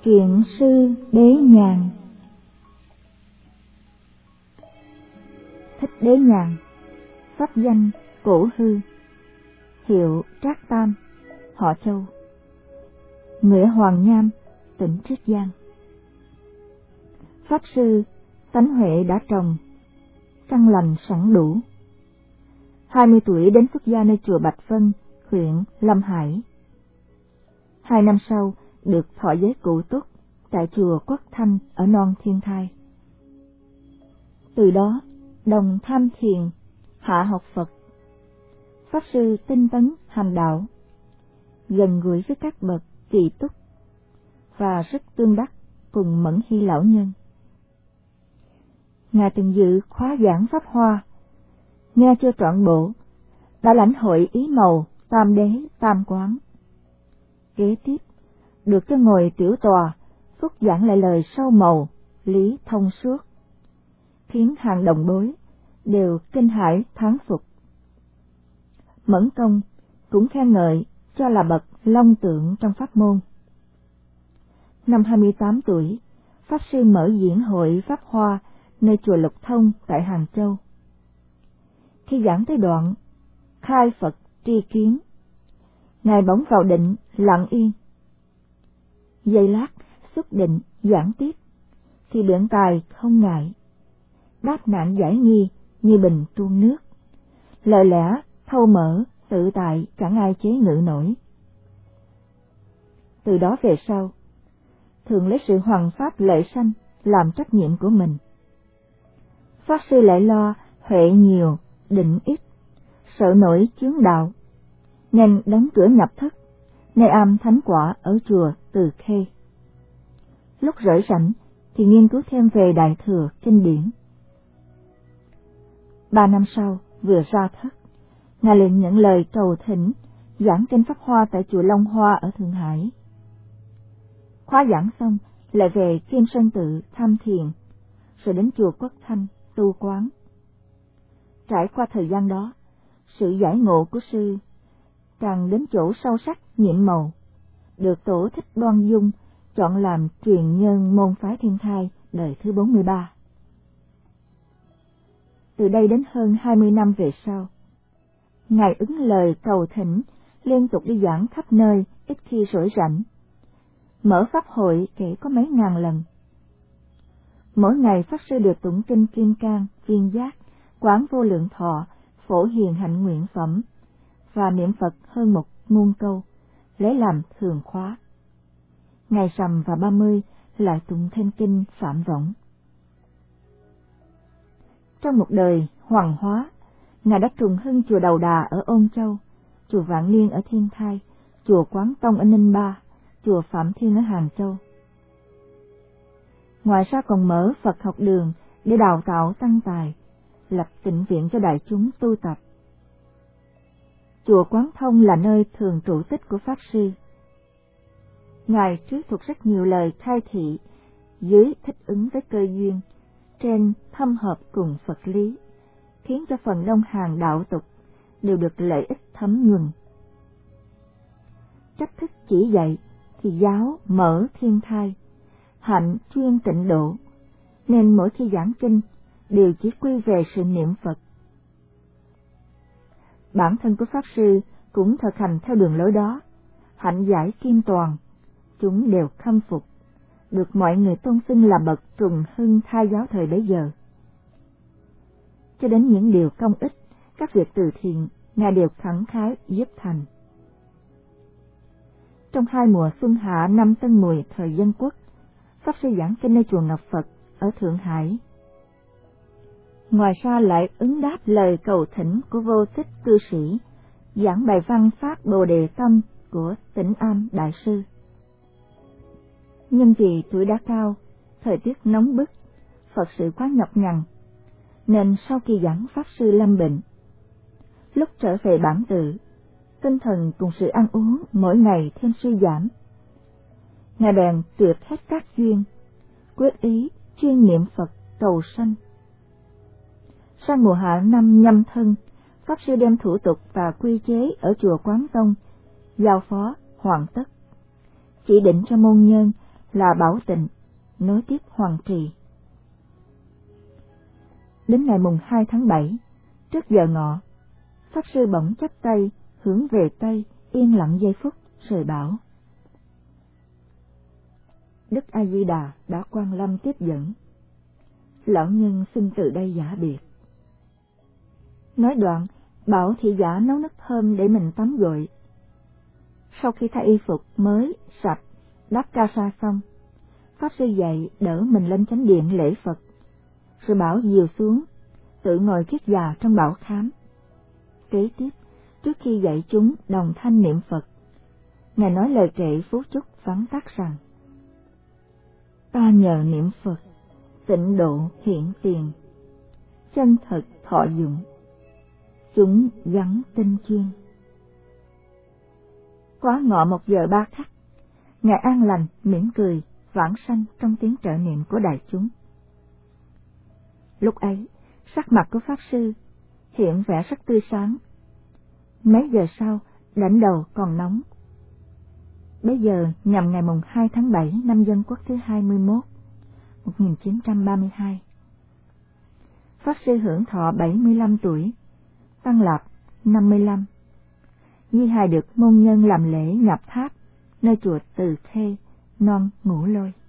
Chuyện sư Đế Nhàn. Thích Đế Nhàn, pháp danh Cổ Hư, hiệu Trác Tam, họ Châu, người Hoàng Nham, tỉnh Triết Giang. Pháp sư tánh huệ đã trồng, căn lành sẵn đủ. 20 tuổi đến xuất gia nơi chùa Bạch Vân, huyện Lâm Hải. 2 năm sau được thọ giới cụ túc tại chùa Quốc Thanh ở non Thiên Thai. Từ đó đồng tham thiền, hạ học Phật. Pháp sư tinh tấn hành đạo, gần gũi với các bậc kỳ túc và rất tương đắc cùng Mẫn Hy lão nhân. Ngài từng dự khóa giảng Pháp Hoa, nghe chưa trọn bộ, đã lãnh hội ý màu tam đế tam quán. Kế tiếp được cho ngồi tiểu tòa, phúc giảng lại lời sâu màu, lý thông suốt, khiến hàng đồng bối đều kinh hãi thán phục. Mẫn Công cũng khen ngợi cho là bậc long tượng trong pháp môn. Năm 28 tuổi, Pháp sư mở diễn hội Pháp Hoa nơi chùa Lục Thông tại Hàng Châu. Khi giảng tới đoạn khai Phật tri kiến, Ngài bỗng vào định lặng yên. Giây lát xuất định giảng tiếp, thì biện tài không ngại, đáp nạn giải nghi như bình tuôn nước, lời lẽ thâu mở tự tại chẳng ai chế ngự nổi. Từ đó về sau, thường lấy sự hoằng pháp lợi sanh làm trách nhiệm của mình. Pháp sư lại lo huệ nhiều, định ít, sợ nổi chướng đạo, nên đóng cửa nhập thất, nơi am thánh quả ở chùa Từ Khê. Lúc rỗi rảnh thì nghiên cứu thêm về Đại Thừa kinh điển. 3 năm sau, vừa ra thất, Ngài liền nhận lời cầu thỉnh giảng kinh Pháp Hoa tại chùa Long Hoa ở Thượng Hải. Khóa giảng xong, lại về Kim Sơn Tự tham thiền, rồi đến chùa Quốc Thanh tu quán. Trải qua thời gian đó, sự giải ngộ của sư càng đến chỗ sâu sắc nhiệm màu, được Tổ Thích Đoan Dung chọn làm truyền nhân môn phái Thiên Thai đời thứ 43. Từ đây đến hơn 20 năm về sau, Ngài ứng lời cầu thỉnh, liên tục đi giảng khắp nơi, ít khi rỗi rảnh. Mở pháp hội kể có mấy ngàn lần. Mỗi ngày Pháp sư đều tụng kinh Kim Cang, Viên Giác, Quán Vô Lượng Thọ, Phổ Hiền Hạnh Nguyện Phẩm và niệm Phật hơn 1 muôn câu, lấy làm thường khóa. Ngày rằm và 30 lại tụng thêm kinh Phạm Võng. Trong một đời hoàng hóa, Ngài đã trùng hưng chùa Đầu Đà ở Ôn Châu, chùa Vạn Niên ở Thiên Thai, chùa Quán Tông ở Ninh Ba, chùa Phạm Thiên ở Hàng Châu. Ngoài ra còn mở Phật học đường để đào tạo tăng tài, lập tịnh viện cho đại chúng tu tập. Chùa Quán Thông là nơi thường trụ tích của Pháp sư. Ngài trước thuật rất nhiều lời khai thị, dưới thích ứng với cơ duyên, trên thâm hợp cùng Phật lý, khiến cho phần đông hàng đạo tục đều được lợi ích thấm nhuần. Cách thức chỉ dạy thì giáo mở Thiên Thai, hạnh chuyên tịnh độ, nên mỗi khi giảng kinh đều chỉ quy về sự niệm Phật. Bản thân của Pháp sư cũng thực hành theo đường lối đó, hạnh giải kim toàn, chúng đều khâm phục, được mọi người tôn xưng là bậc trùng hưng thai giáo thời bấy giờ. Cho đến những điều công ích, các việc từ thiện, Ngài đều khẳng khái giúp thành. Trong 2 mùa xuân hạ năm Tân Mùi thời Dân Quốc, Pháp sư giảng kinh nơi chùa Ngọc Phật ở Thượng Hải. Ngoài ra lại ứng đáp lời cầu thỉnh của Vô Tích cư sĩ, giảng bài văn Pháp Bồ Đề Tâm của Tĩnh Am Đại sư. Nhưng vì tuổi đã cao, thời tiết nóng bức, Phật sự quá nhọc nhằn, nên sau khi giảng Pháp sư lâm bệnh. Lúc trở về bản tự, tinh thần cùng sự ăn uống mỗi ngày thêm suy giảm. Ngài bèn tuyệt hết các duyên, quyết ý chuyên niệm Phật cầu sanh. Sang mùa hạ năm Nhâm Thân, Pháp sư đem thủ tục và quy chế ở chùa Quán Tông giao phó hoàn tất, chỉ định cho môn nhân là Bảo Tịnh, nối tiếp Hoàng Trì. Đến ngày mùng 2 tháng 7, trước giờ ngọ, Pháp Sư bỗng chắp tay hướng về Tây, yên lặng giây phút rồi bảo: Đức A Di Đà đã quan lâm tiếp dẫn, lão nhân xin từ đây giả biệt. Nói đoạn, bảo thị giả nấu nước thơm để mình tắm gội. Sau khi thay y phục mới, sạch, đắp ca sa xong, Pháp Sư dậy đỡ mình lên chánh điện lễ Phật, rồi bảo dìu xuống, tự ngồi kiết già trong bảo khám. Kế tiếp, trước khi dạy chúng đồng thanh niệm Phật, Ngài nói lời kệ phú chúc vắn tắt rằng: Ta nhờ niệm Phật, tịnh độ hiện tiền, chân thật thọ dụng, chúng gắn tinh chuyên. Quá ngọ 1:03, Ngài an lành, mỉm cười, vãng sanh trong tiếng trợ niệm của đại chúng. Lúc ấy, sắc mặt của Pháp Sư hiện vẻ rất tươi sáng. Mấy giờ sau, đỉnh đầu còn nóng. Bây giờ nhằm ngày mùng 2 tháng 7 năm Dân Quốc thứ 21, 1932. Pháp Sư hưởng thọ 75 tuổi, Tăng Lạp 55. Di hài được môn nhân làm lễ nhập tháp nơi chùa Từ Khê, non Ngũ Lôi.